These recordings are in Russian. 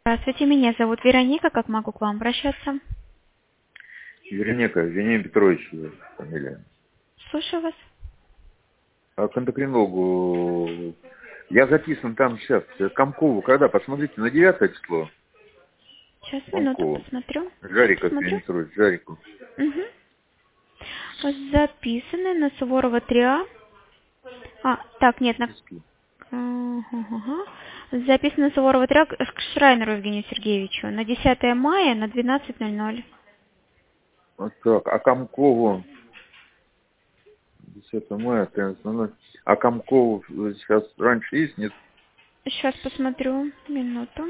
Здравствуйте, меня зовут Вероника. Как могу к вам обращаться? Вероника, Вениамин Петрович, фамилия. Слушаю вас. А к эндокринологу я записан там сейчас. Комкову когда? Посмотрите, на 9 число. Сейчас, минуту, Комкову. посмотрю. Жариков, Посмотрю. Вениамин Петрович, Жариков. Угу. Записаны на Суворова 3А. Так, нет, на... Списки. Ага. Записано на Суворова 3А к Шрайнеру Евгению Сергеевичу на 10 мая на 12:00. Вот так. А Комкову 10 мая, 13:00. А Комкову сейчас раньше есть, нет? Сейчас посмотрю. Минуту.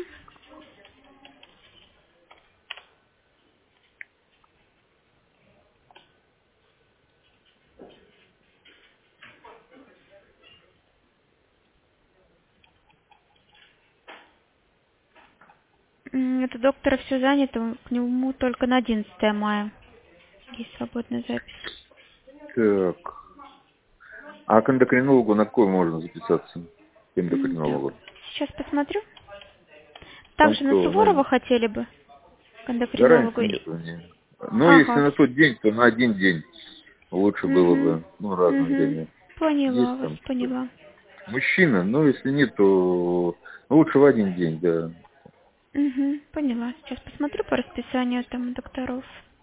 Это доктора все занято, к нему только на 11 мая есть свободная запись. Так. А к эндокринологу на какой можно записаться? К Так, эндокринологу. сейчас посмотрю. Там Также на кто? Суворова хотели бы к Да эндокринологу. разницы нет. Ну, если Ага. на тот день, то на один день лучше было Угу. бы. Ну, разное Угу. время. Поняла Есть вас, там поняла. мужчина, но если нет, то лучше в один день, да. Угу. Поняла. Сейчас посмотрю по расписанию там докторов.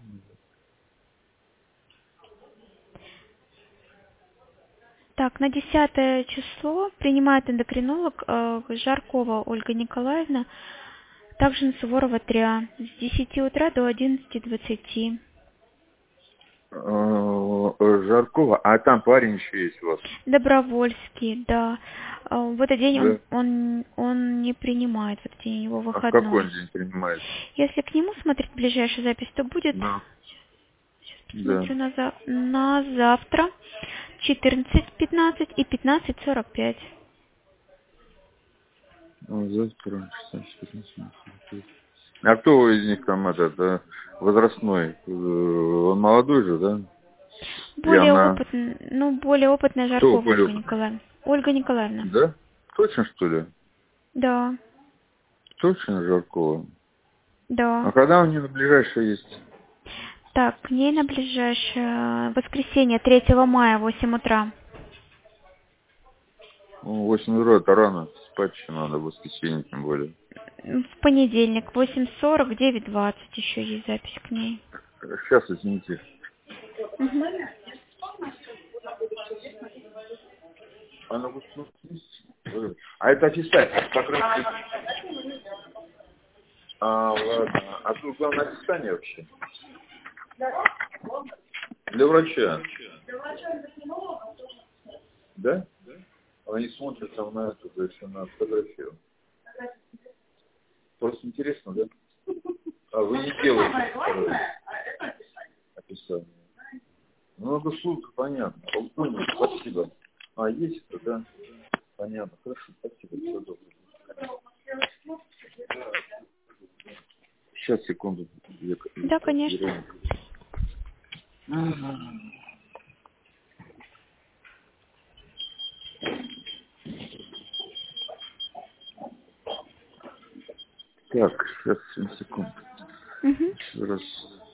Так, на 10 число принимает эндокринолог Жаркова Ольга Николаевна, также на Суворова 3А, с 10 утра до 11:20. Жаркова, а там парень еще есть у вас, Добровольский, да. В этот день да? он не принимает, в этот день у него А в какой он выходной. день принимает? Если к нему смотреть ближайшую запись, то будет, Да. сейчас Да. посмотрю, на завтра 14:15 и 15:45. Завтра 16:15. А кто из них там этот возрастной? Он молодой же, да? И она... Более опытная Кто Жаркова более Ольга опытный? Николаевна. Ольга Николаевна. Да? Точно, что ли? Да, Точно Жаркова? да. А когда у нее ближайшее есть? Так, к ней на ближайшее воскресенье, 3 мая, 8 утра. 8 утра, это рано. Спать еще надо, в воскресенье тем более. В понедельник, 8:40, 9:20 еще есть запись к ней. Сейчас, извините. Мгм. Она вот есть? А это официально, как раз... Ладно. А тут главное описание вообще? Для врача. Да? Они смотрят там на эту, то есть на фотографию. Просто интересно, да? А вы не делаете второе описание. Ну, надо слушать, понятно. Понял, спасибо. Есть это, да? Понятно. Хорошо, спасибо. Все доброе. Сейчас, секунду. Да, конечно. Вероника. Так, сейчас, 7 секунд. Мгм. Еще раз.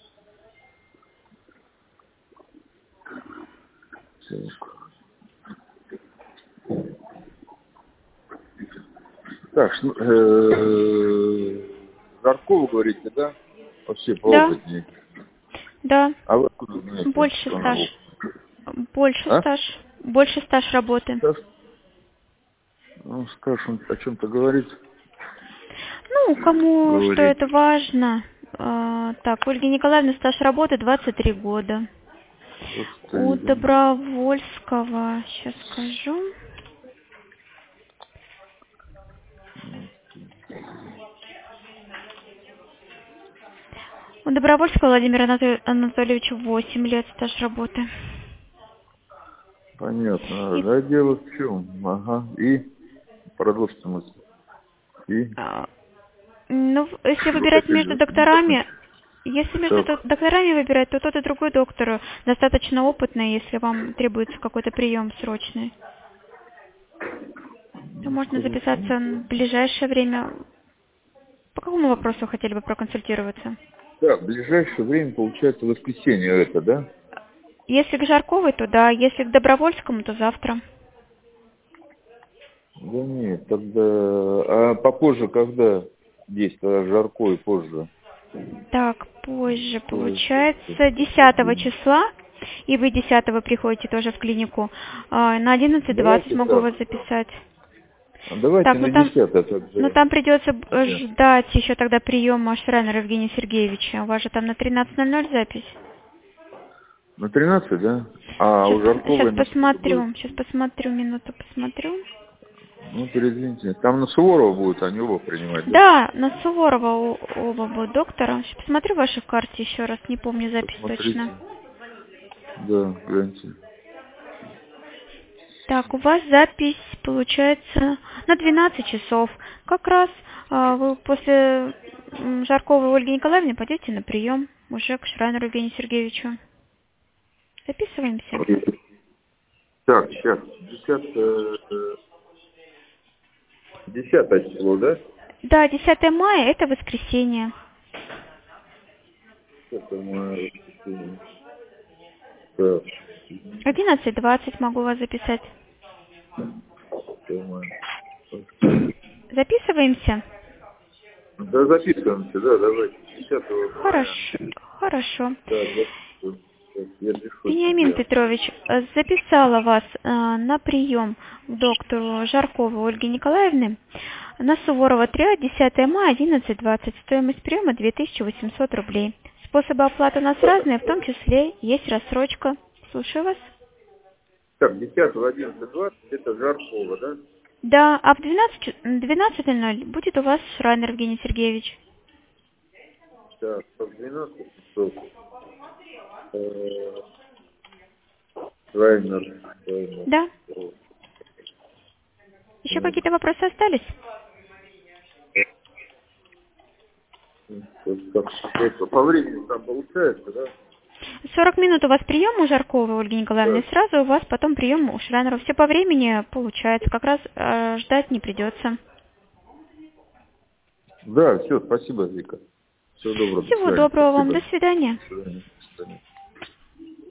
Так, Жаркова, говорите, да? Вообще Да, поопытнее. да. А вы откуда знаете, Больше что она стаж. опытная? Больше А? стаж. Больше стаж работы. Стаж? Ну, скажешь, он о чем-то говорит? Ну, кому что Говорит. это важно. Так, Ольга Николаевна, стаж работы 23 года. У 23, да? Добровольского, сейчас скажу. У Добровольского Владимира Анатольевича 8 лет стаж работы. Понятно. И, Да, дело в чем? Ага. И? Продолжите мысль. И? если Вы выбирать хотели между закончить? докторами, если между Так. докторами выбирать, то тот и другой доктор достаточно опытный, если вам требуется какой-то прием срочный. То Ну, можно хорошо. записаться в ближайшее время По какому вопросу хотели бы проконсультироваться? Да, в ближайшее время, получается, воскресенье это, да? Если к Жарковой, то да. Если к Добровольскому, то завтра. Да нет, тогда... А попозже когда действие Жарко и позже? Так, позже, То есть, получается, 10 числа, и вы 10 приходите тоже в клинику, на 11:20 давайте могу так. вас записать. Давайте Так, на 10 тогда. там придется Да. ждать еще тогда приема Шрайнера Евгения Сергеевича. У вас же там на 13:00 запись. На 13, да? А у Жарковой на сколько будет? Сейчас посмотрю, минуту посмотрю. Ну, перезвоните. Там на Суворова будут, они оба принимать, да? Да, на Суворова оба будут доктора. Сейчас посмотрю ваши карты еще раз, не помню запись точно. Посмотрите. Да, гляньте. Так, у вас запись получается на 12 часов. Как раз вы после Жарковой Ольги Николаевны пойдете на прием уже к Шрайнеру Евгению Сергеевичу. Записываемся. Так, сейчас. 10 число, да? Да, 10 мая это воскресенье. Это мое воскресенье. Так, 11:20 могу вас записать. это мое. Записываемся? Да, записываемся, да, давайте. 10 мая. Хорошо. Да, записываем. Сейчас я решу Вениамин себе. Петрович, записала вас на прием к доктору Жарковой Ольги Николаевны на Суворова 3, 10 мая, 11:20. Стоимость приема 2800 рублей. Способы оплаты у нас разные, в том числе есть рассрочка. Слушаю вас. Так, 10-го, 11-20, это Жаркова, да? Да, а в 12:00 будет у вас Шрайнер Евгений Сергеевич. Так, в 12 часов. Райнер. Да. Еще какие-то вопросы остались? По времени там получается, да? 40 минут у вас прием у Жарковой Ольги Николаевны, Да. и сразу у вас потом прием у Шрайнера. Все по времени получается, как раз ждать не придется. Да, все, спасибо, Вика. Всего доброго, до Всего свидания. доброго вам, Спасибо. до свидания. До свидания. До свидания.